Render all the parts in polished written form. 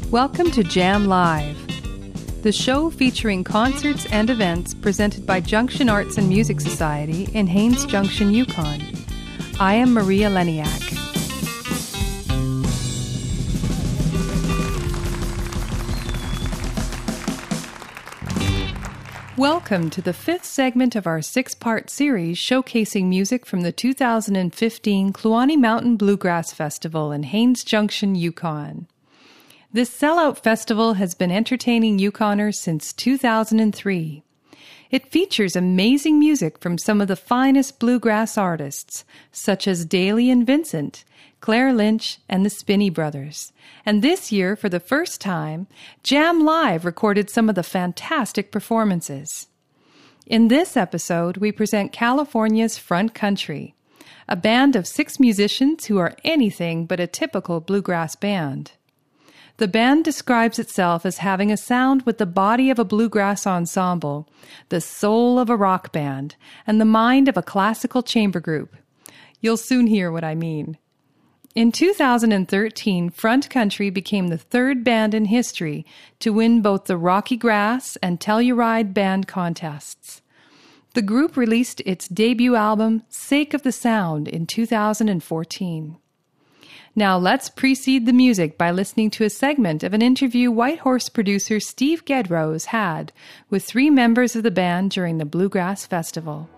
Welcome to Jam Live, the show featuring concerts and events presented by Junction Arts and Music Society in Haines Junction, Yukon. I am Maria Leniak. Welcome to the fifth segment of our six-part series showcasing music from the 2015 Kluane Mountain Bluegrass Festival in Haines Junction, Yukon. This sellout festival has been entertaining Yukoners since 2003. It features amazing music from some of the finest bluegrass artists, such as Daly and Vincent, Claire Lynch, and the Spinney Brothers. And this year, for the first time, Jam Live recorded some of the fantastic performances. In this episode, we present California's Front Country, a band of 6 musicians who are anything but a typical bluegrass band. The band describes itself as having a sound with the body of a bluegrass ensemble, the soul of a rock band, and the mind of a classical chamber group. You'll soon hear what I mean. In 2013, Front Country became the third band in history to win both the Rocky Grass and Telluride band contests. The group released its debut album, Sake of the Sound, in 2014. Now let's precede the music by listening to a segment of an interview Whitehorse producer Steve Gedrose had with 3 members of the band during the Bluegrass Festival.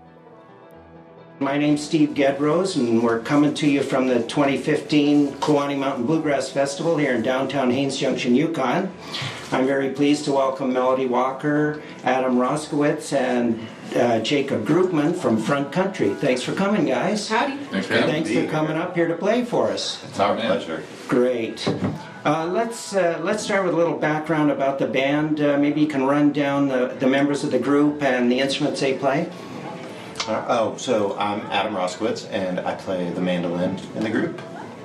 My name's Steve Gedrose, and we're coming to you from the 2015 Kluane Mountain Bluegrass Festival here in downtown Haines Junction, Yukon. I'm very pleased to welcome Melody Walker, Adam Roskowitz, and Jacob Groupman from Front Country. Thanks for coming, guys. Howdy. Thanks for having me. Thanks for coming up here to play for us. It's our pleasure. Great. Let's start with a little background about the band. Maybe you can run down the members of the group and the instruments they play. So I'm Adam Roskowitz, and I play the mandolin in the group.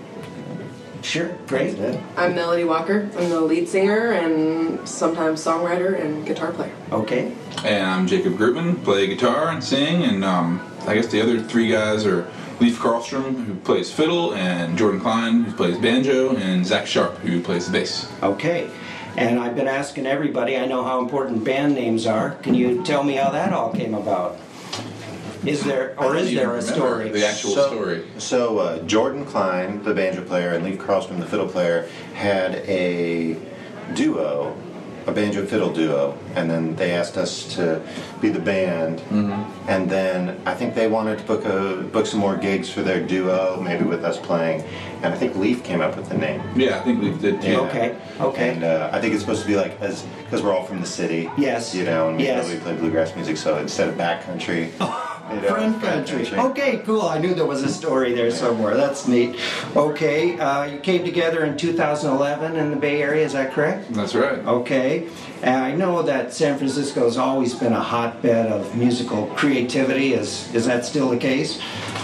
Sure, great. I'm Melody Walker. I'm the lead singer and sometimes songwriter and guitar player. Okay. And I'm Jacob Groupman, play guitar and sing, and I guess the other 3 guys are Leif Karlstrom, who plays fiddle, and Jordan Klein, who plays banjo, and Zach Sharp, who plays the bass. Okay. And I've been asking everybody, I know how important band names are. Can you tell me how that all came about? Is there a story? The actual story. So Jordan Klein, the banjo player, and Leif Karlstrom, the fiddle player, had a duo, a banjo-fiddle duo, and then they asked us to be the band, and then I think they wanted to book some more gigs for their duo, maybe with us playing, and I think Leif came up with the name. Yeah, I think Leif did too. Okay. And I think it's supposed to be like, because we're all from the city, yes, and yes. we play bluegrass music, so instead of backcountry, Front Country. Okay, cool. I knew there was a story there somewhere. That's neat. Okay, you came together in 2011 in the Bay Area, is that correct? That's right. Okay. I know that San Francisco has always been a hotbed of musical creativity. Is that still the case?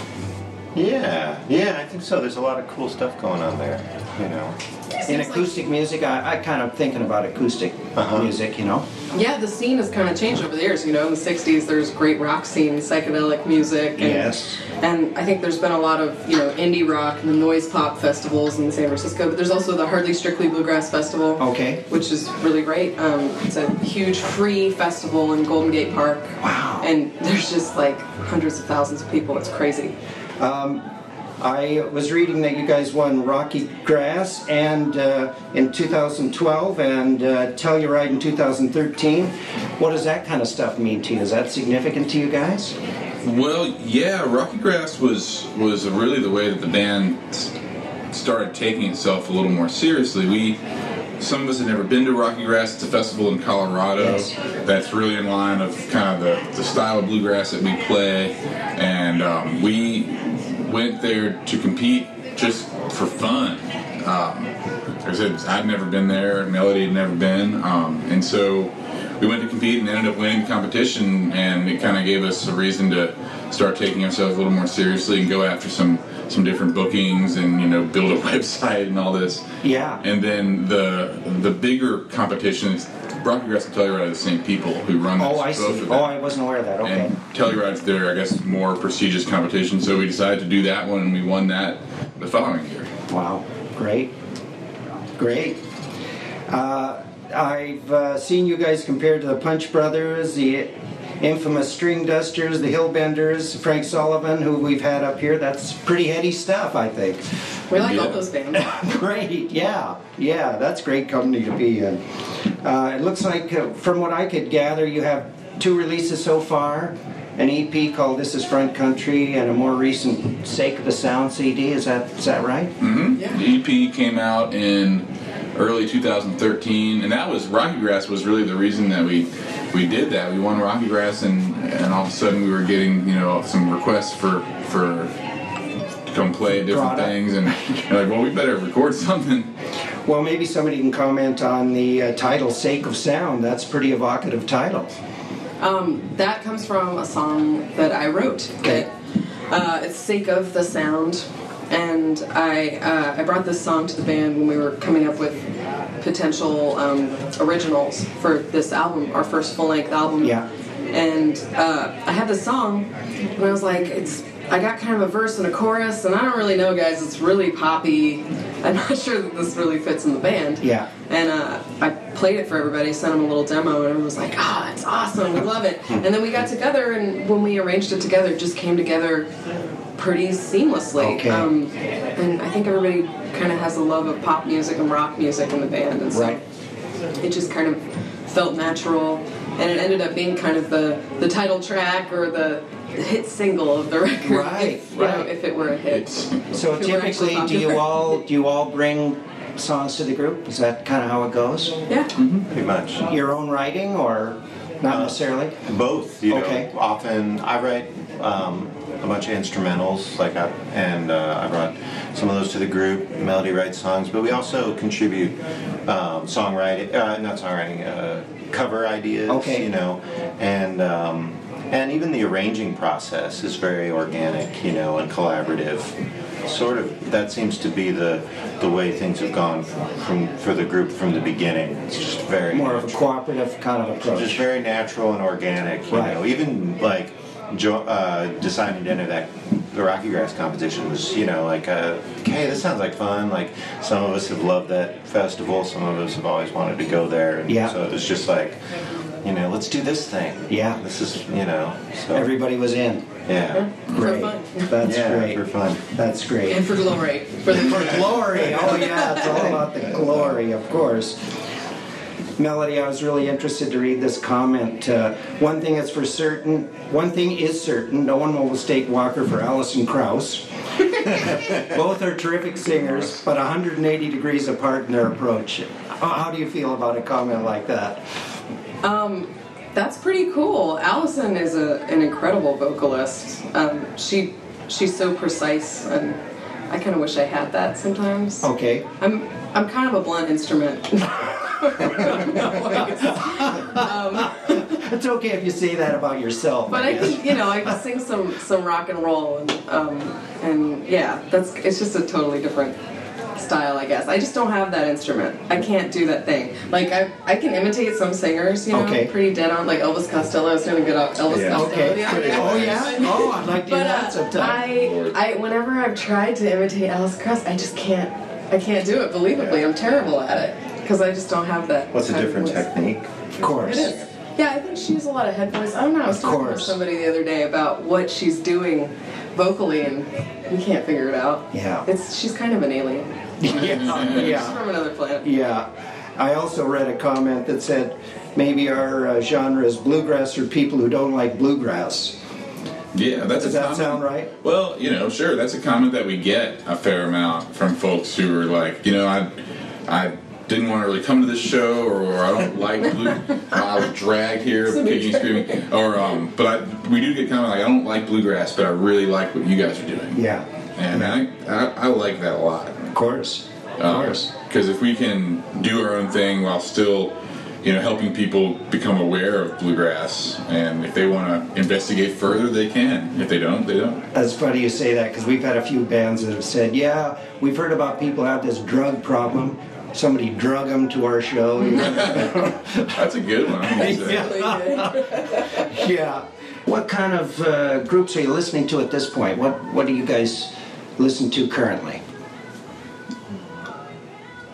Yeah, I think so. There's a lot of cool stuff going on there, In acoustic music, I kind of thinking about acoustic music, Yeah, the scene has kind of changed over the years. In the 60s, there's great rock scene, psychedelic music. And, yes. And I think there's been a lot of, indie rock and the noise pop festivals in San Francisco. But there's also the Hardly Strictly Bluegrass Festival. Okay. Which is really great. It's a huge free festival in Golden Gate Park. Wow. And there's just like hundreds of thousands of people. It's crazy. I was reading that you guys won Rocky Grass and in 2012 and Telluride in 2013. What does that kind of stuff mean to you? Is that significant to you guys? Well, yeah, Rocky Grass was really the way that the band started taking itself a little more seriously. Some of us had never been to Rocky Grass. It's a festival in Colorado. Yes. That's really in line of kind of the style of bluegrass that we play, and we went there to compete just for fun. Like I said, I'd never been there, Melody had never been, and so we went to compete and ended up winning the competition, and it kind of gave us a reason to start taking ourselves a little more seriously and go after some different bookings and build a website and all this. Yeah. And then the bigger competitions, Rocky Grass and Telluride are the same people who run Oh, I see. both of them. Oh, I wasn't aware of that. Okay. And Telluride's their, I guess, more prestigious competition, so we decided to do that one, and we won that the following year. Wow. Great. I've seen you guys compared to the Punch Brothers, the infamous String Dusters, the Hillbenders, Frank Sullivan, who we've had up here. That's pretty heady stuff, I think. We like all those bands. Great, yeah, that's great company to be in. It looks like, from what I could gather, you have 2 releases so far. An EP called This Is Front Country and a more recent Sake of the Sound CD. Is that right? Mm-hmm. Yeah. The EP came out in early 2013, and that was Rocky Grass was really the reason that we did that. We won Rocky Grass, and all of a sudden we were getting some requests for to come play different things, and you're like, well, we better record something. Well, maybe somebody can comment on the title Sake of Sound. That's a pretty evocative title. That comes from a song that I wrote. Okay. It's Sake of the Sound, and I brought this song to the band when we were coming up with potential originals for this album, our first full-length album. Yeah. And I had this song, and I was like, I got kind of a verse and a chorus, and I don't really know, guys. It's really poppy. I'm not sure that this really fits in the band. Yeah. And I played it for everybody, sent them a little demo, and everyone was like, that's awesome, we love it. And then we got together, and when we arranged it together, it just came together pretty seamlessly. Okay. And I think everybody kind of has a love of pop music and rock music in the band, and so Right. it just kind of felt natural, and it ended up being kind of the title track or the hit single of the record, Right, if it were a hit. So If it were actually typically, do popular. you all bring songs to the group? Is that kind of how it goes? Yeah. Pretty much. Your own writing, or not necessarily? Both, Okay. Often I write a bunch of instrumentals, I brought some of those to the group. Melody writes songs, but we also contribute cover ideas. Okay. And even the arranging process is very organic, and collaborative. Sort of, that seems to be the way things have gone for the group from the beginning. It's just very More of a cooperative kind of approach. just very natural and organic, Right. Even deciding to enter the Rocky Grass competition was, okay, this sounds like fun. Like, some of us have loved that festival, some of us have always wanted to go there, and Yeah. so it was just like, let's do this thing. Yeah. This is, so Everybody was in. yeah, Great. fun. That's yeah, great. for fun. That's great. And for glory. For the For glory. Oh yeah, it's all about the glory, of course. Melody, I was really interested to read this comment. One thing is certain, no one will mistake Walker for Alison Krauss. Both are terrific singers, but 180 degrees apart in their approach. How do you feel about a comment like that? That's pretty cool. Allison is an incredible vocalist. She's so precise, and I kind of wish I had that sometimes. Okay. I'm kind of a blunt instrument. It's okay if you say that about yourself. But I guess. can, I can sing some rock and roll, and yeah, it's just a totally different style, I guess. I just don't have that instrument. I can't do that thing. Like, I can imitate some singers, Okay. pretty dead on. Like Elvis Costello. I was doing a good Elvis Yeah. Costello Okay. the other day. Oh yeah. Oh, I'd like to hear But that sometime. I whenever I've tried to imitate Alice Krauss, I just can't. I can't do it believably. I'm terrible at it because I just don't have that. What's a type of different voice. technique? Of course. It is. Yeah, I think she has a lot of head voice. I don't know. I was Of talking to course. somebody the other day about what she's doing vocally, and we can't figure it out. Yeah. She's kind of an alien. She's Yeah. from another planet. Yeah. I also read a comment that said maybe our genre is bluegrass for people who don't like bluegrass. Yeah, that's Does a that comment. sound right? Well, sure, that's a comment that we get a fair amount from folks who are like, I didn't want to really come to this show, or I don't like blue. I was dragged here, kicking and screaming. But we do get kind of like, I don't like bluegrass, but I really like what you guys are doing. Yeah. And I like that a lot. Of course. Of course. Because if we can do our own thing while still, helping people become aware of bluegrass, and if they want to investigate further, they can. If they don't, they don't. That's funny you say that because we've had a few bands that have said, yeah, we've heard about people who have this drug problem. Somebody drug them to our show. That's a good one. I'm gonna say. Really good. Yeah. What kind of groups are you listening to at this point? What do you guys listen to currently?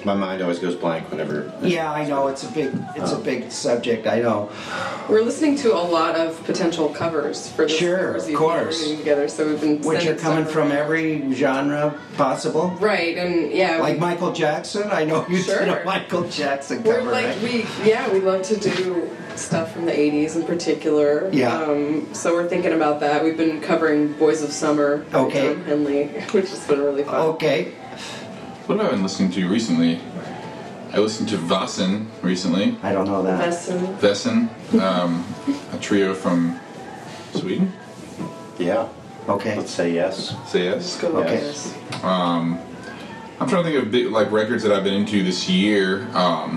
My mind always goes blank whenever. Yeah, I know it's a big subject. I know. We're listening to a lot of potential covers for this Sure, covers of you've course. been putting together. So we've been Which are sending coming stuff from around. every genre possible. Right, and yeah, Like Michael Jackson. I know you did Sure. a Michael Jackson we're cover, like right? we love to do stuff from the '80s in particular. Yeah. So we're thinking about that. We've been covering "Boys of Summer" by Okay. Tom Henley, which has been really fun. Okay. What have I been listening to recently? I listened to Vassen recently. I don't know that. Vesson. Vessen, a trio from Sweden. Yeah. Okay. Let's say yes. Say yes. Go with Okay. this. I'm trying to think of big, like records that I've been into this year.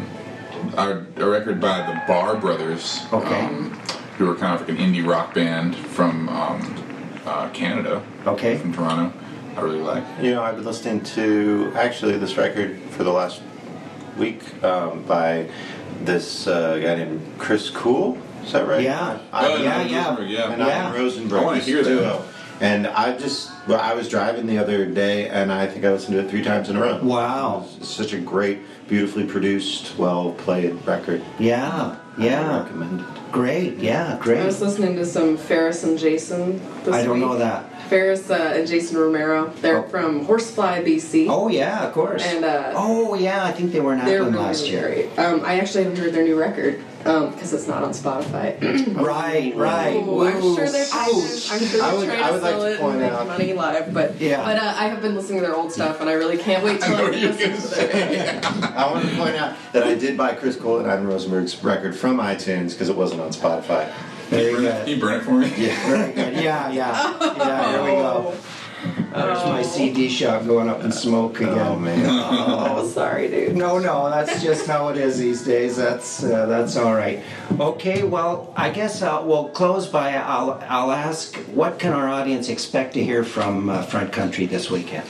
A record by the Bar Brothers, Okay. who are kind of like an indie rock band from Canada, Okay. from Toronto. I really like. You know, I've been listening to actually this record for the last week by this guy named Chris Cool. Is that right? Yeah. Ivan Yeah, Rosenberg, yeah. And Yeah. Ivan Rosenberg. I wanna hear that. duo. And I was driving the other day, and I think I listened to it 3 times in a row. Wow. It's such a great, beautifully produced, well played record. Yeah. I Yeah. recommend it. Great. Yeah. I Great. was listening to some Ferris and Jason this I don't week. know that. Ferris and Jason Romero. They're Oh. from Horsefly, BC. Oh yeah, of course. And, oh yeah, I think they were in They're Ackland really, last really year. great. I actually haven't heard their new record because it's not on Spotify. Right. Right. Ooh, I'm Ooh. sure they're trying to, I'm sure I they're would- trying I to would like sell to it point and make out- money live, but Yeah. But I have been listening to their old stuff, and I really can't wait till I know I what you listen were to gonna their. I want to point out that I did buy Chris Cole and Ivan Rosenberg's record from iTunes because it wasn't on Spotify. Very Can good. you burn it for me? Very good. Yeah. Yeah. Yeah. Here we go. There's my CD shop going up in smoke again. Oh man. Oh, sorry, dude. No, that's just how it is these days. That's all right. Okay, well, I guess we'll close by. I'll ask, what can our audience expect to hear from Front Country this weekend?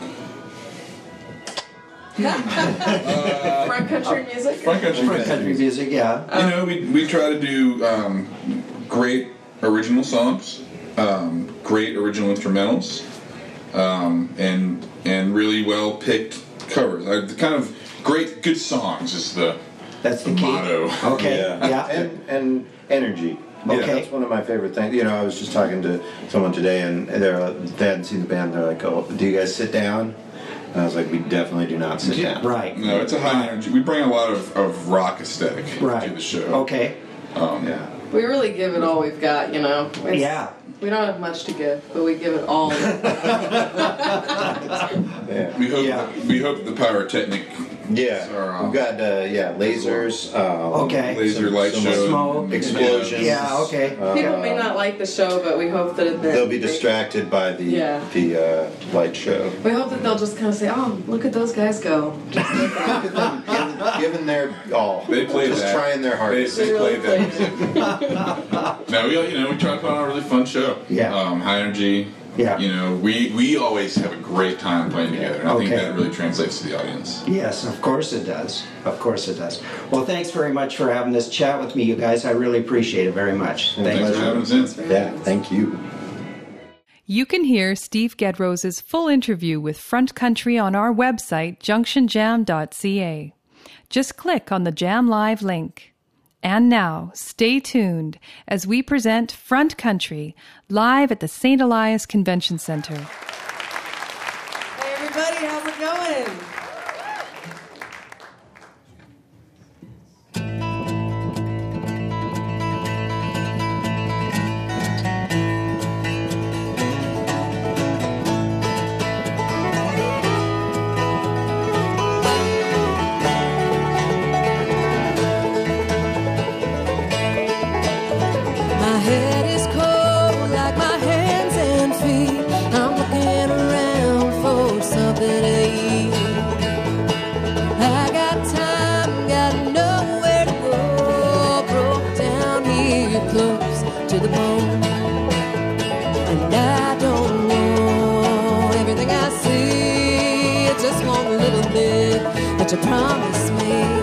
Front country music. Front Country. Front Country music, yeah. You know, we try to do great original songs, great original instrumentals, and really well picked covers. The kind of good songs is the That's the key. motto. Okay, yeah. And energy. Okay. Yeah, that's one of my favorite things. You know, I was just talking to someone today, and they hadn't seen the band. They're like, "Oh, do you guys sit down?" And I was like, "We definitely do not sit down." Right. No, it's a high energy. We bring a lot of rock aesthetic Right. to the show. Okay. Yeah. We really give it all we've got, you know. It's- Yeah. We don't have much to give, but we give it all. Yeah. We hope the pyrotechnic Yeah. Are, We've got lasers. Okay. laser light some show, smoke. Explosions. Yeah, okay. People may not like the show, but we hope that They'll be distracted by the Yeah. light show. We hope that they'll just kind of say, "Oh, look at those guys go!" Just look at them. Given their all. They played just that. trying their hardest. They really played that played music. No, we try to put on a really fun show. Yeah. High energy. Yeah. You know, we always have a great time playing together, and I think Okay. that really translates to the audience. Yes, of course it does. Of course it does. Well, thanks very much for having this chat with me, you guys. I really appreciate it very much. Thanks for having us in. Yeah, thank you. You can hear Steve Gedrose's full interview with Front Country on our website, junctionjam.ca. Just click on the Jam Live link. And now, stay tuned as we present Front Country live at the St. Elias Convention Center. Hey everybody, how's it going? My head is cold like my hands and feet. I'm looking around for something to eat. I got time, got nowhere to go. Broke down here close to the bone. And I don't want everything I see. I just want a little bit that you promised me.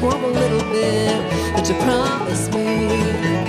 want a little bit that you promised me.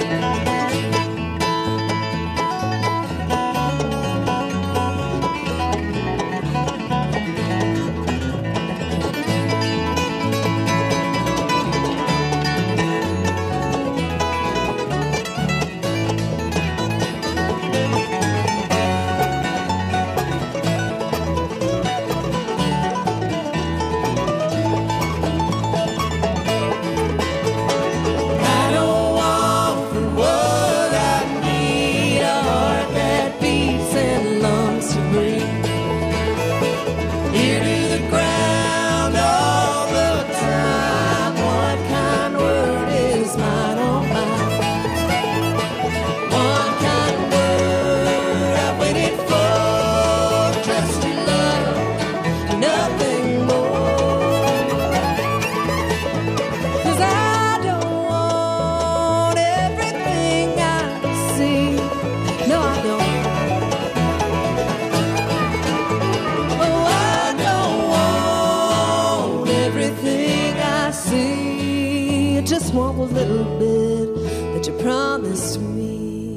Want a little bit that you promised me.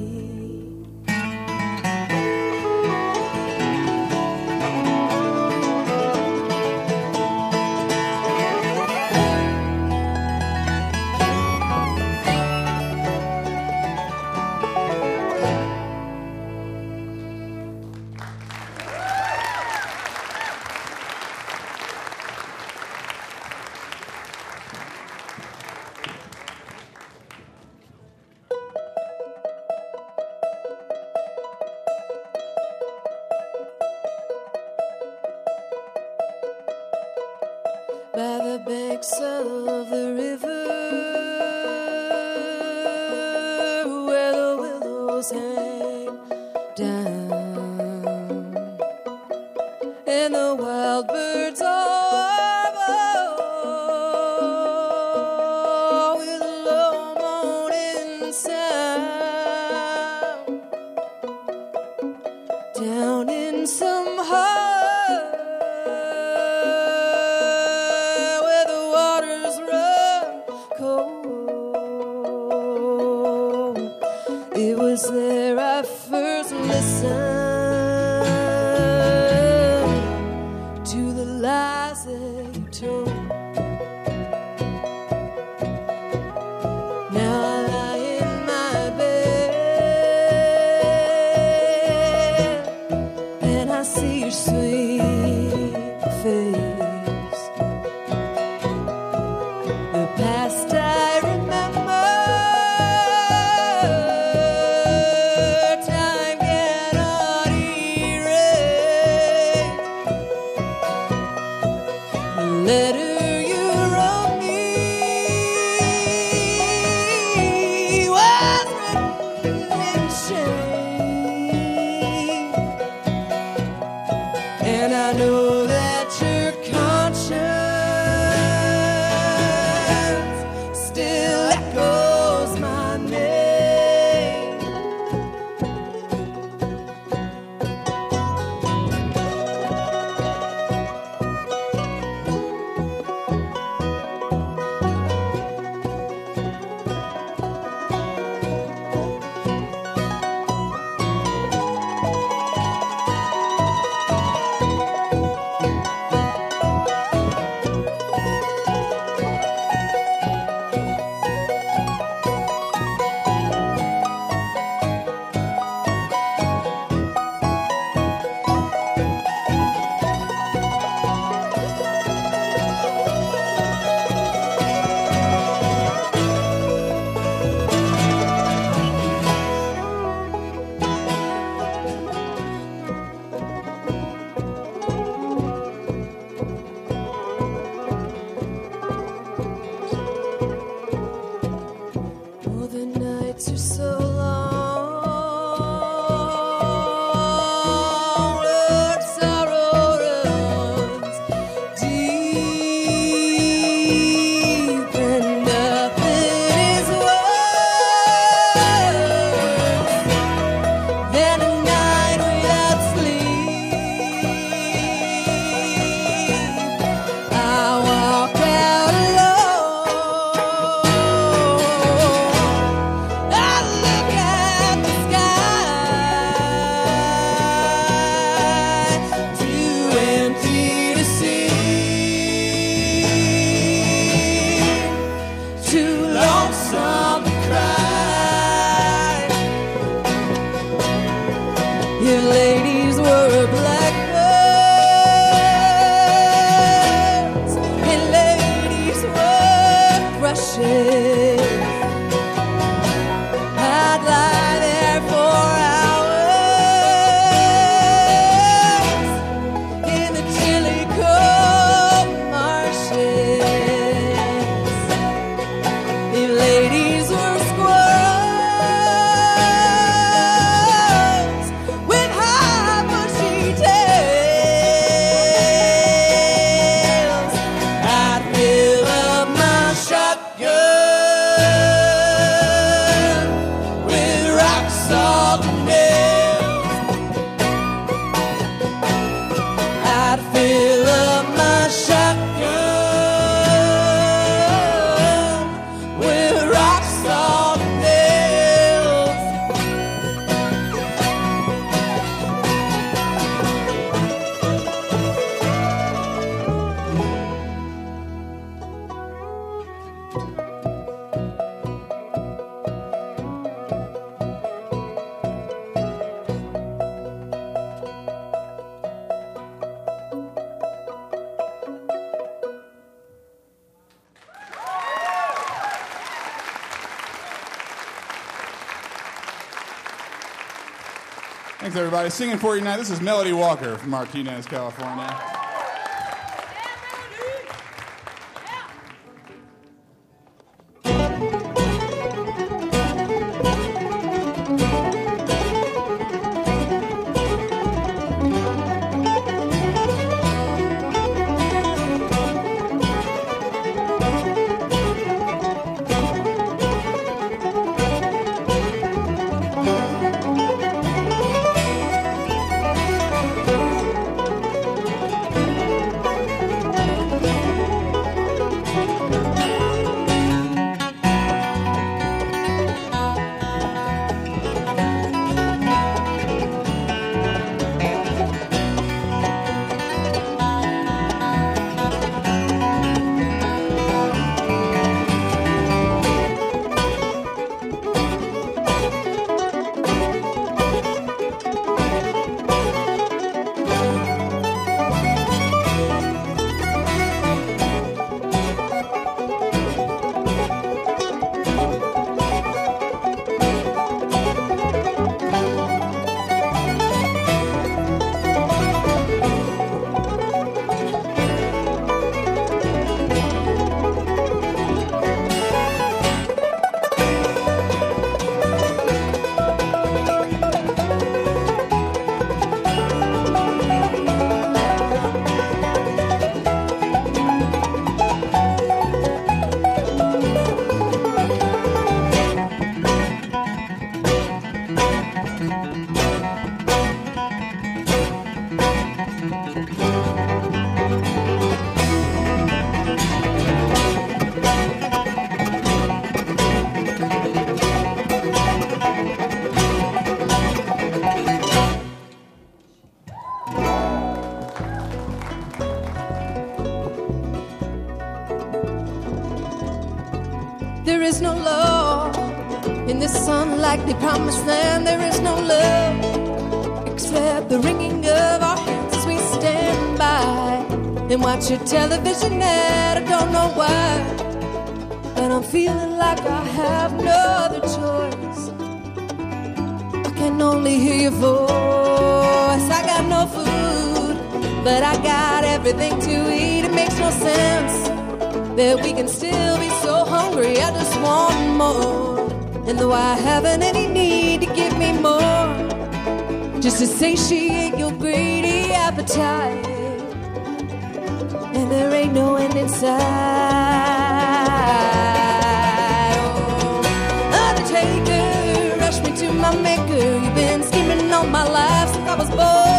By the banks of the river, where the willows hang down, and the wild birds all with a low moaning sound, down in some there I first listened to the lies that you told. Now I lie in my bed and I see your sweet face. The past I remember, letter you wrote me was written in shame, and I know that your conscience on the cry. If ladies were blackbirds and ladies were thrushes, I'd lie there for hours in the chilly cold marshes. If ladies were squirrels with high bushy tails, I'd fill up my shotgun with rock salt and nails. I'd fill up my shotgun with rock salt and nails. Thanks, everybody. Singing for you tonight. This is Melody Walker from Martinez, California. There is no law in this unlikely promised land. There is no love except the ringing of our hands as we stand by and watch your television ad. I don't know why, but I'm feeling like I have no other choice. I can only hear your voice. I got no food, but I got everything to eat. It makes no sense that we can still be so hungry. I just want more, and though I haven't any need to give me more, just to satiate your greedy appetite, and there ain't no end in sight. Oh, Undertaker, rush me to my maker. You've been scheming all my life since I was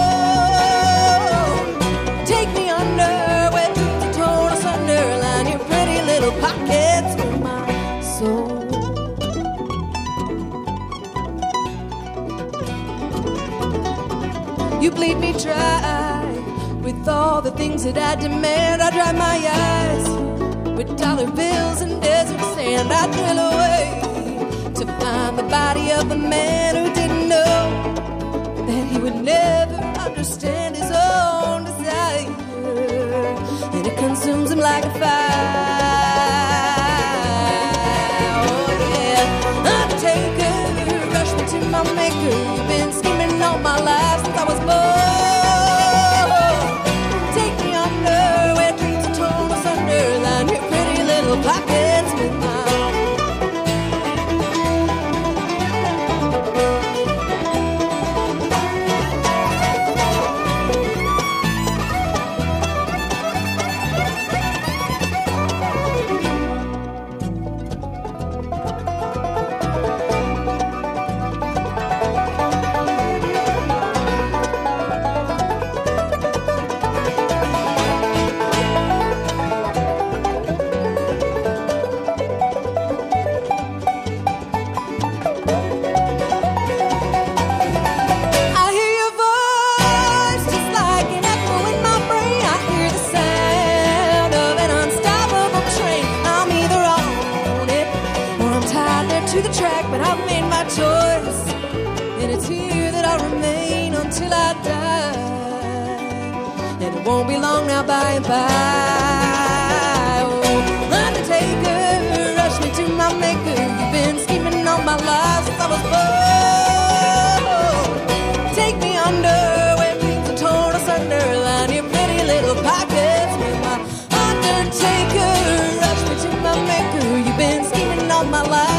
born. Take me under where truth is torn asunder. Line your pretty little pockets with my soul. You bleed me dry with all the things that I demand. I dry my eyes with dollar bills and desert sand. I drill away the body of a man who didn't know that he would never understand his own desire, and it consumes him like a fire. Oh yeah, Undertaker, rush me to my maker. You've been scheming all my life since I was born. Take me under where dreams are torn asunder. Line your pretty little pockets with mine. To the track, but I've made my choice, and it's here that I'll remain until I die. And it won't be long now, by and by. Oh, Undertaker, rush me to my maker. You've been scheming all my life since I was born. Take me under where dreams are torn asunder. Line your pretty little pockets with my Undertaker. Rush me to my maker. You've been scheming all my life.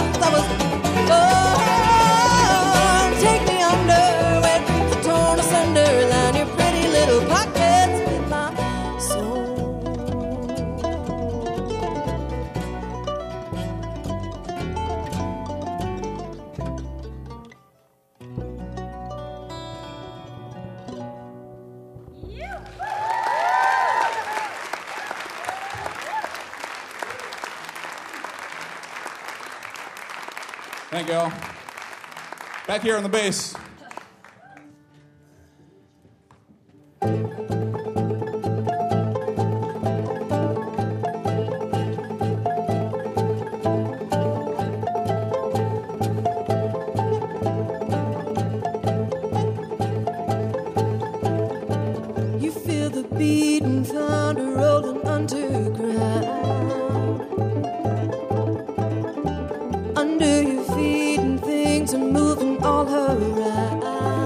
Take me under where dreams are torn asunder. Line your pretty little pockets with my soul. Thank you all. Back here on the bass. You feel the beating thunder rolling underground. Under your feet and things are moving all around.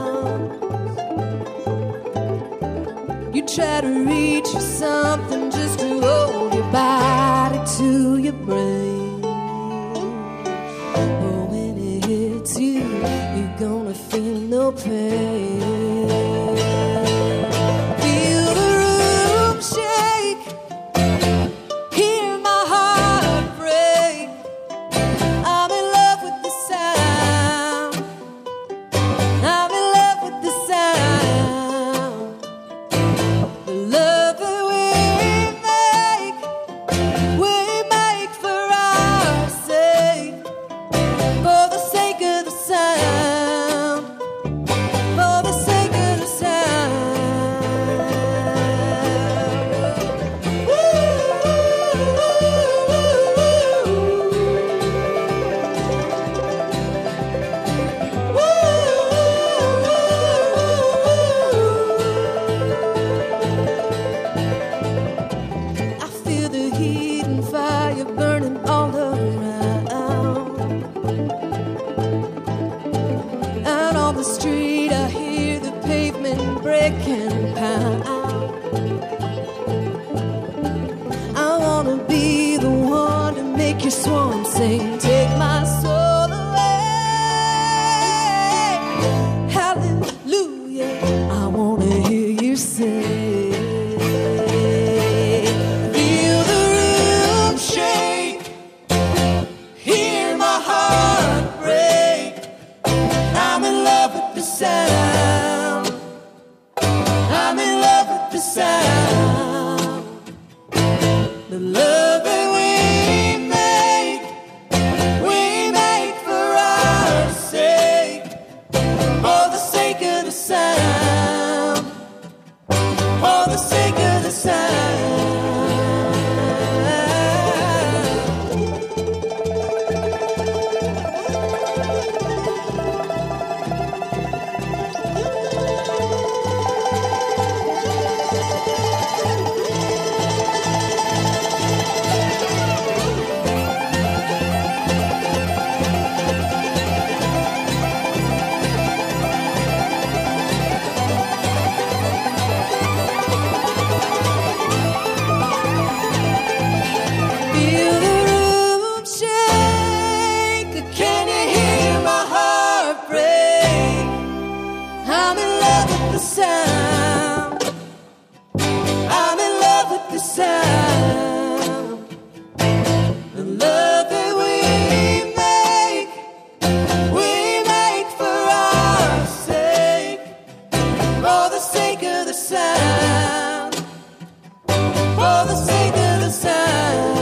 You try to reach for something just to hold your body to your brain. But when it hits you, you're gonna feel no pain. Feel the room shake, hear my heart break. I'm in love with the sound. I'm in love with the sound. The love that we make for our sake. For the sake of the sound. For the sake of the sound. I feel the heat and fire burning all around. Out on the street, I hear the pavement break and pound. I wanna be the one to make your swan sing. Take my soul away. Hallelujah. I wanna hear you say. Feel the room shake. Hear my heart break. I'm in love with the sound. I'm in love with the sound. The love that we make the sound. I'm in love with the sound. The love that we make for our sake, for the sake of the sound, for the sake of the sound.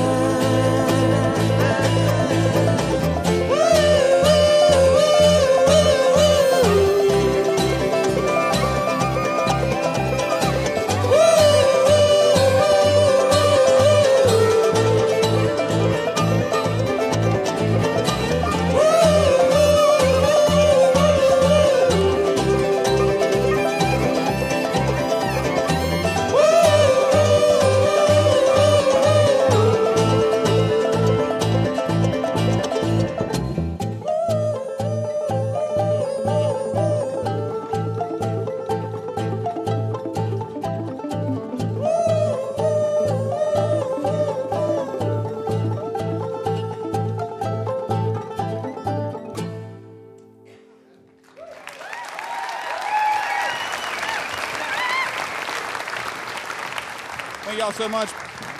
Thank y'all so much.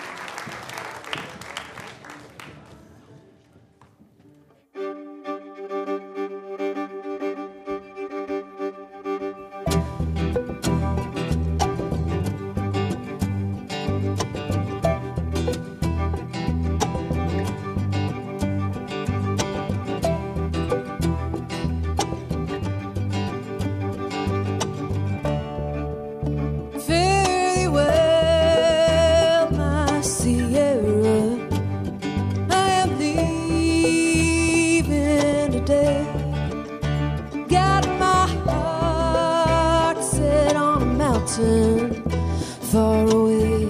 Fare thee well, my Sierra. I am leaving today. Got my heart set on a mountain far away.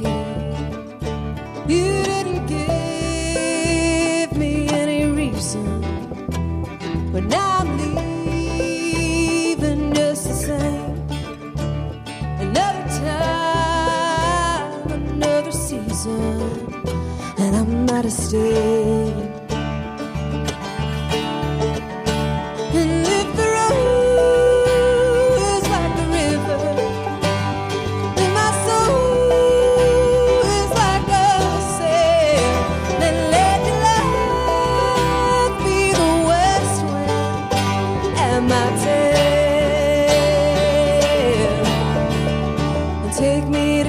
You didn't give me any reason, but now I'm leaving just the same. Another time, another season, and I'm not a stay. And if the road is like the river, and my soul is like a sail, then let your life be the west wind and my tail. Take me to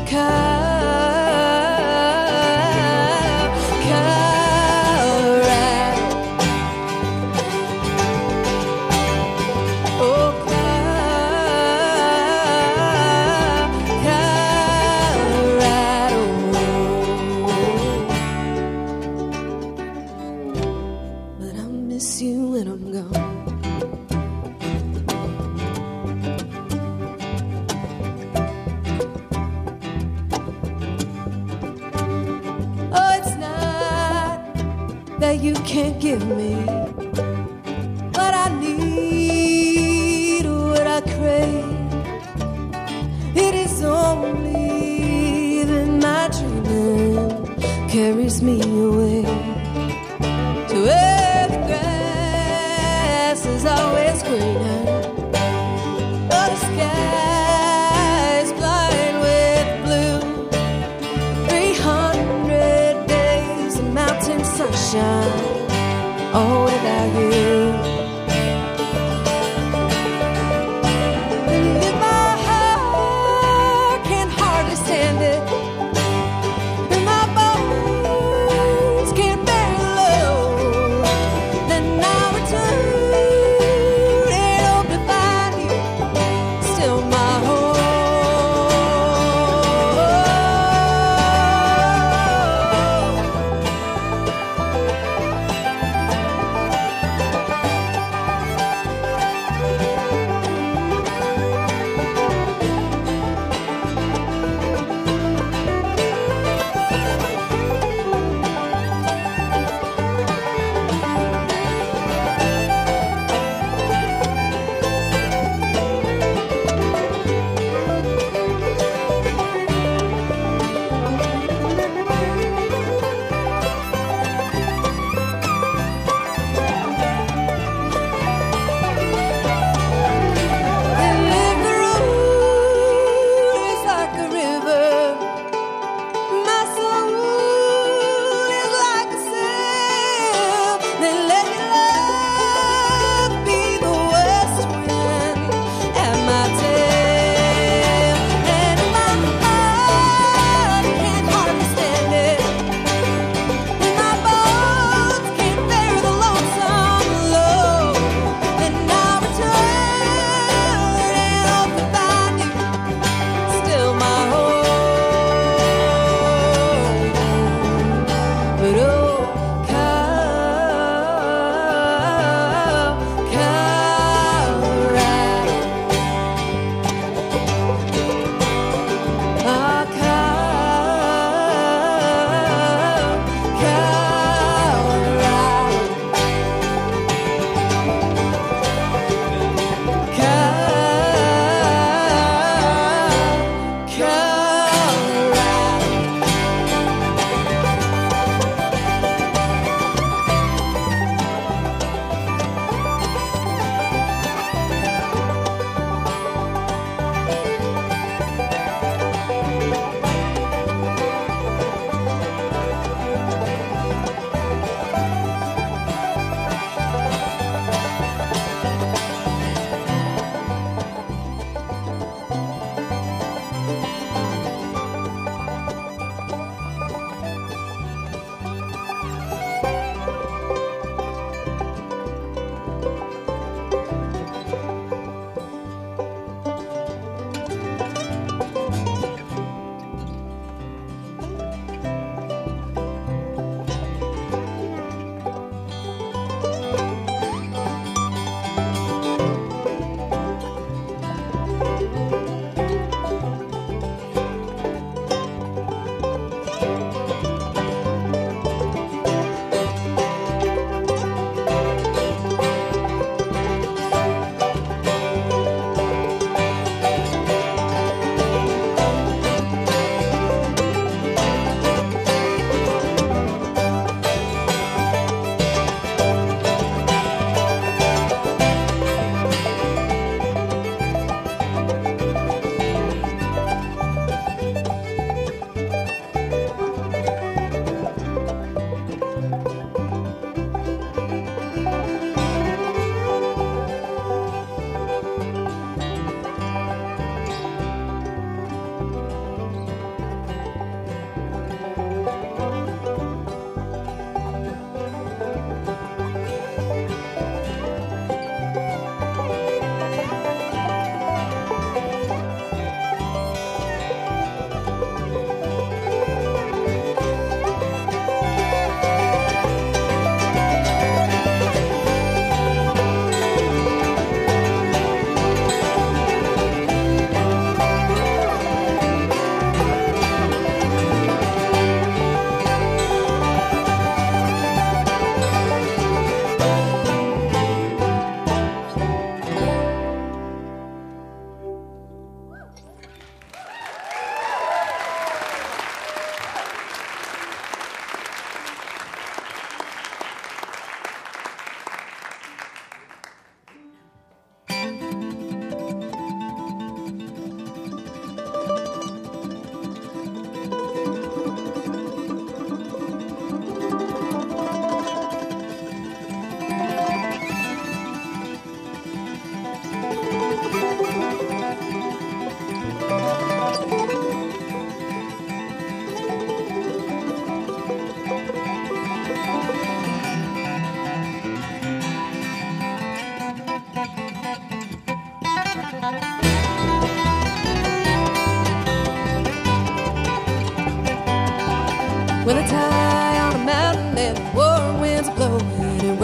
Colorado. Oh, Colorado. But I miss you when I'm gone. Oh, it's not that you can't give me what I need or what I crave. It is only that my dreaming carries me away to where the grass is always greener, but the sky is blind with blue. 300 days of mountain sunshine, all without you. And if my heart can hardly stand it, and my bones can't bear the load, then I'll return and hope to find you still my home.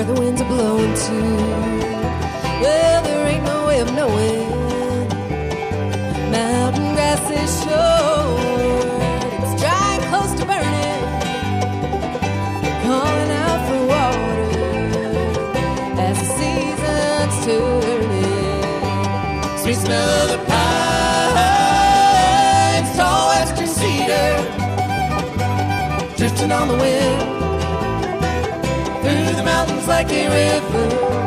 the winds are blowing too. Well, there ain't no way of knowing. Mountain grass is short, it's dry and close to burning, calling out for water as the seasons turning. Sweet smell of the pines, tall western cedar, drifting on the wind through the mountains like a river.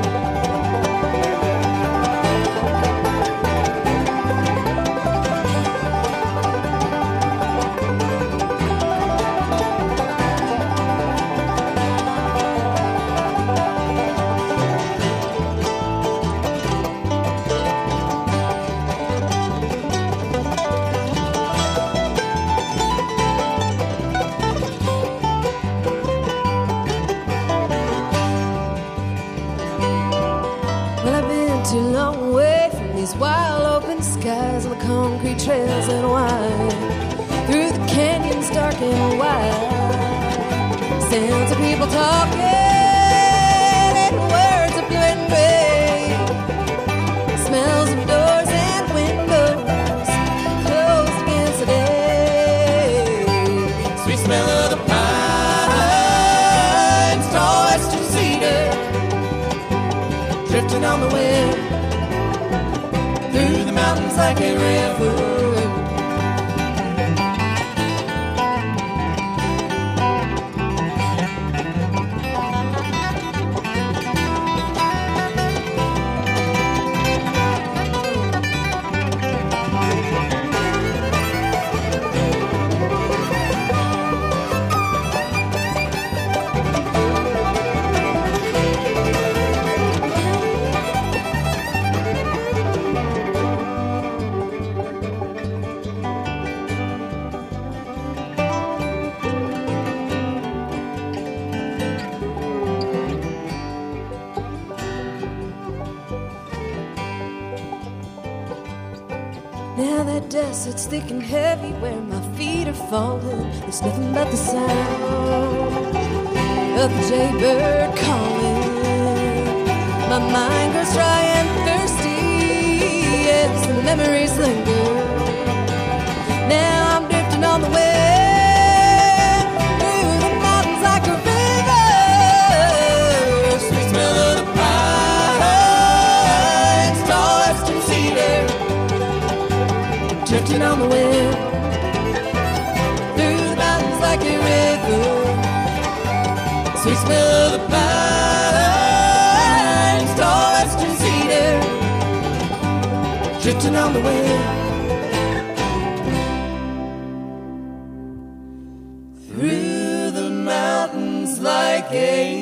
Wild open skies and the concrete trails that wind through the canyons dark and wide. Sounds of people talking and words of blue and gray. Smells of doors and windows closed against the day. Sweet smell of the pines, tall western cedar, drifting on the wind through the mountains like a river. Now that dust, it's thick and heavy where my feet are falling. There's nothing but the sound of the jaybird calling. My mind grows dry and thirsty as the memories linger. Now I'm drifting on the wind through the mountains like a river. Sweet smell of the pines, tall western cedar, drifting on the wind through the mountains like a river. Sweet smell of the pines, tall western cedar, drifting on the wind through the mountains like a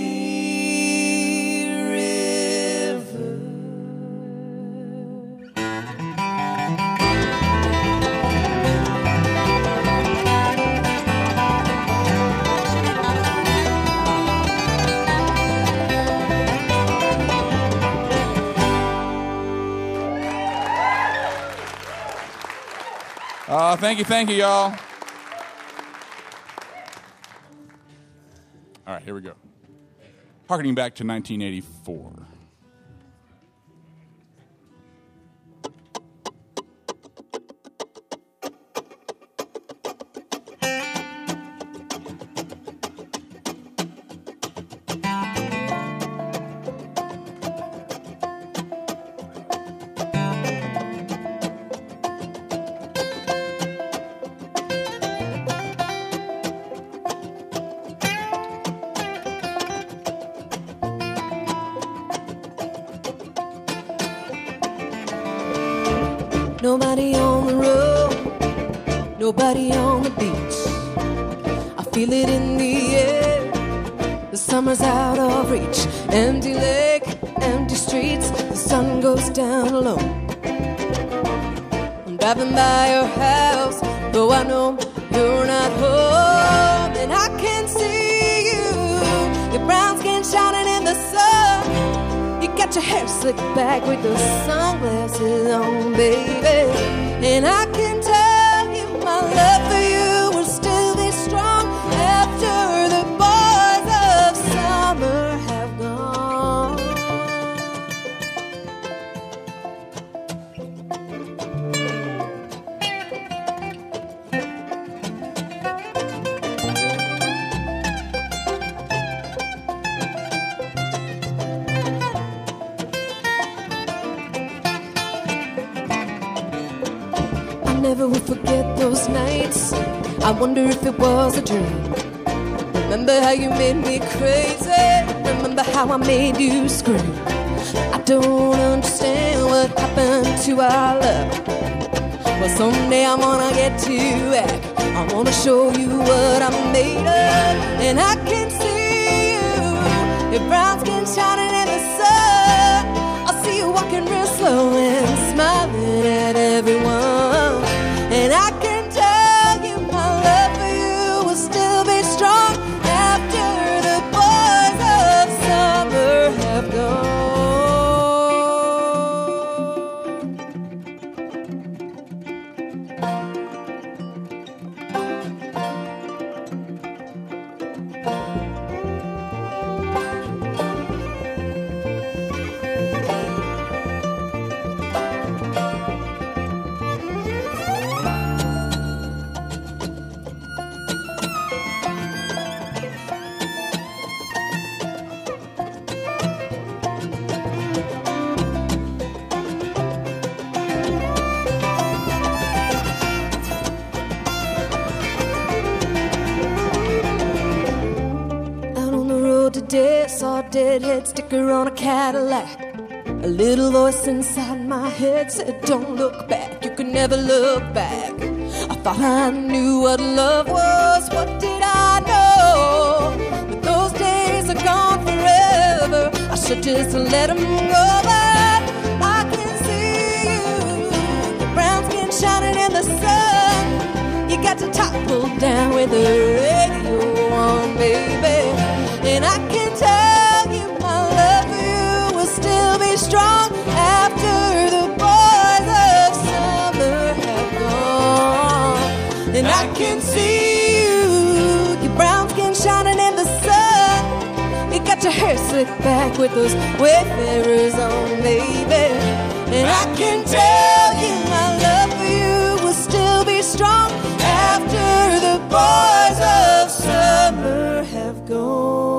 Thank you, y'all. All right, here we go. Harkening back to 1984. Nobody on the road, nobody on the beach. I feel it in the air, the summer's out of reach. Empty lake, empty streets, the sun goes down alone. I'm driving by your house, though I know you're not home. And I can see you, your brown skin shining in the sun. You got your hair slicked back with those sunglasses on, baby. And I can tell you my love for you will still be strong after the boys of summer have gone. never will forget those nights. I wonder if it was a dream. Remember how you made me crazy. Remember how I made you scream. I don't understand what happened to our love. Well, someday I'm gonna get you back. I wanna show you what I'm made of. And I can see you, your brown skin shining in the sun. I see you walking real slow and smiling at everyone. And I can tell you my love for you will still be strong after the boys of summer have gone. Saw a deadhead sticker on a Cadillac. A little voice inside my head said, don't look back, you can never look back. I thought I knew what love was, what did I know? But those days are gone forever. I should just let them go, but I can see you, your brown skin shining in the sun. You got your top pulled down with the radio on, baby. And I can tell you my love for you will still be strong after the boys of summer have gone. And I can see you, your brown skin shining in the sun. You got your hair slicked back with those wayfarers on, baby. And I can tell you my love for you will still be strong after the boys of summer have gone.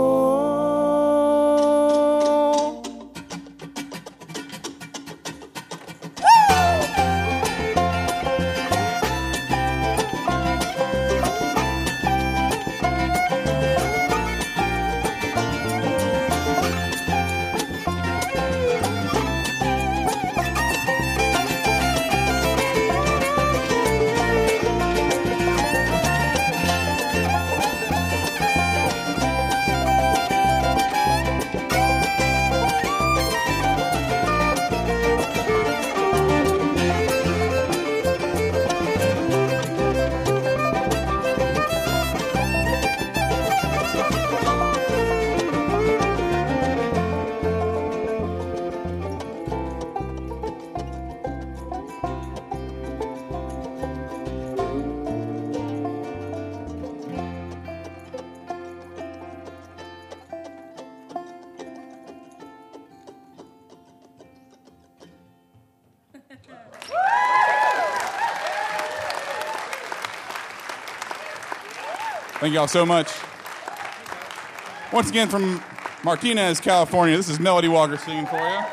Thank y'all so much. Once again from Martinez, California, this is Melody Walker singing for you.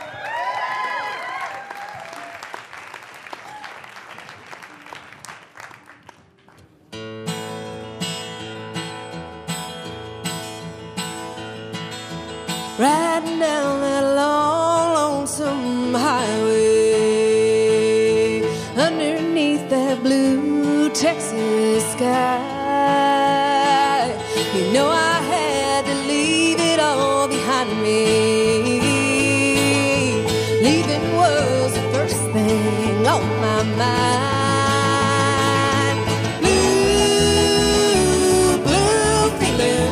Riding down that long, lonesome highway, underneath that blue Texas sky. You know I had to leave it all behind me. Leaving was the first thing on my mind. Blue, blue feeling.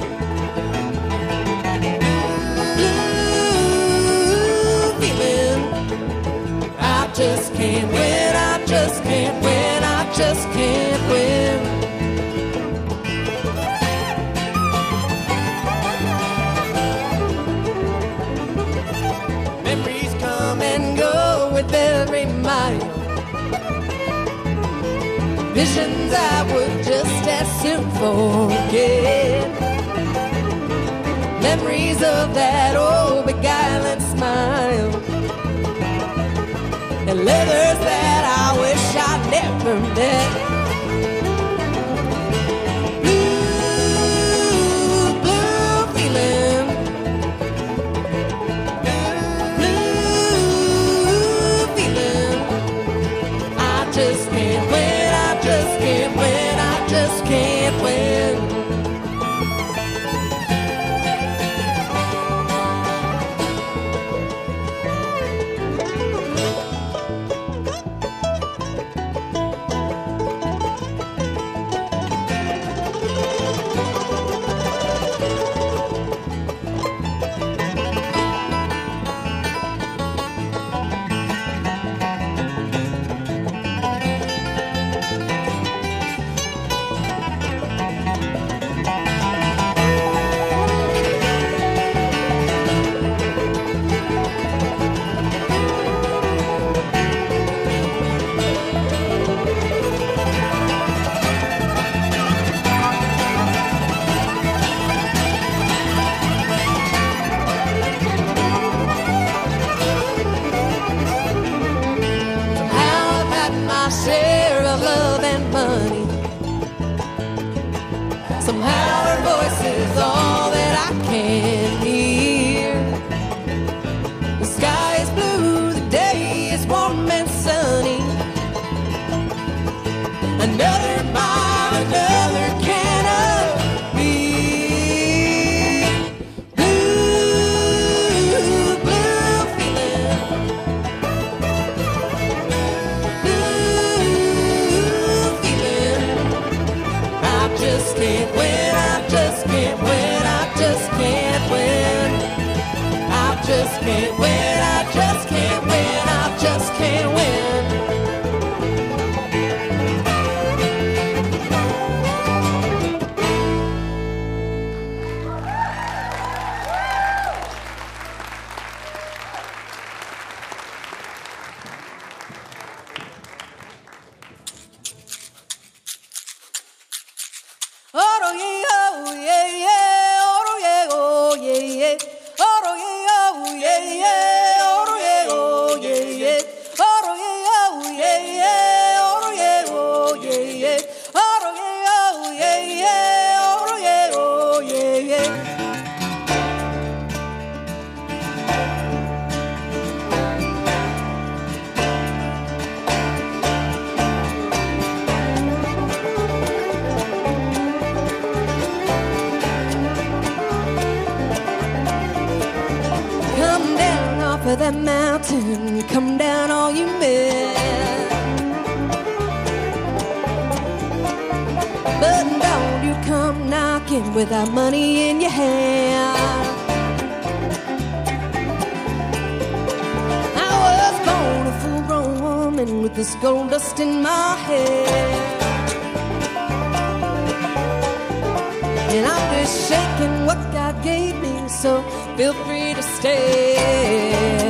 I just can't win, I just can't win, I just can't win. Memories come and go with every mile. Visions I would just as soon forget. Memories of that old beguiling smile. And letters that I wish I'd never met. Blue, blue feeling. Blue feeling. I just can't win, I just can't win, I just can't win. Share of love and money. Somehow her voice is all that I can hear. The sky is blue, the day is warm and sunny. Another mile, another can of beer. Blue, blue feeling. Just can't win, I just can't win, I just can't win. I just can't win, I just can't win, I just can't win. Oh yeah, oh yeah, yeah, oh yeah, oh yeah, yeah, oh yeah, oh yeah, yeah, oh yeah, oh yeah, yeah, oh yeah, oh yeah, yeah, oh yeah, oh yeah, yeah, oh yeah, oh yeah, yeah, oh yeah, oh yeah, yeah. Of that mountain, come down all you men. But don't you come knocking without money in your hand. I was born a full-grown woman with this gold dust in my hair, and I'm just shaking what God gave me, so feel free to stay.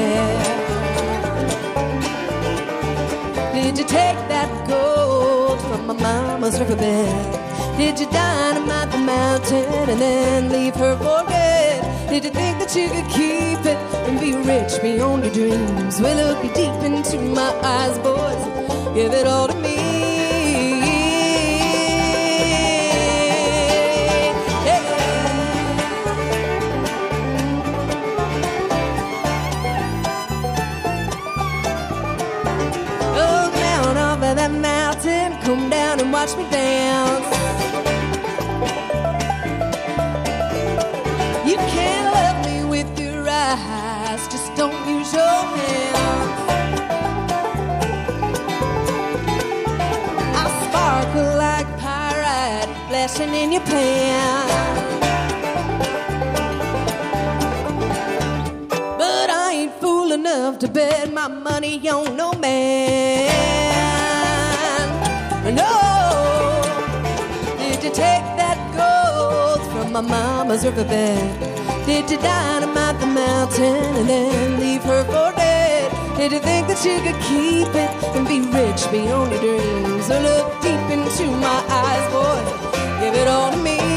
Did you take that gold from my mama's riverbed? Did you dynamite the mountain and then leave her for dead? Did you think that you could keep it and be rich beyond your dreams? Well, look me deep into my eyes, boys, give it all to me. That mountain, come down and watch me dance. You can't love me with your eyes, just don't use your hands. I sparkle like pyrite, flashing in your pan. But I ain't fool enough to bet my money on no man. No, did you take that gold from my mama's riverbed? Did you dynamite the mountain and then leave her for dead? Did you think that you could keep it and be rich beyond your dreams? So look deep into my eyes, boy, give it all to me.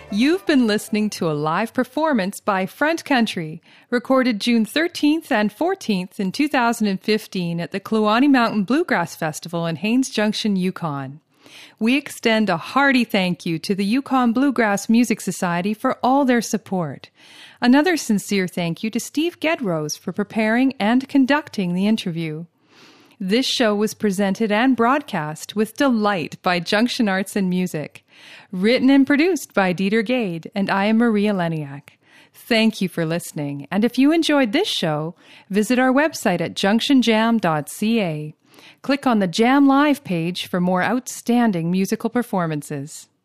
You've been listening to a live performance by Front Country, recorded June 13th and 14th in 2015 at the Kluane Mountain Bluegrass Festival in Haines Junction, Yukon. We extend a hearty thank you to the Yukon Bluegrass Music Society for all their support. Another sincere thank you to Steve Gedrose for preparing and conducting the interview. This show was presented and broadcast with delight by Junction Arts and Music. Written and produced by Dieter Gade, and I am Maria Leniak. Thank you for listening, and if you enjoyed this show, visit our website at junctionjam.ca. Click on the Jam Live page for more outstanding musical performances.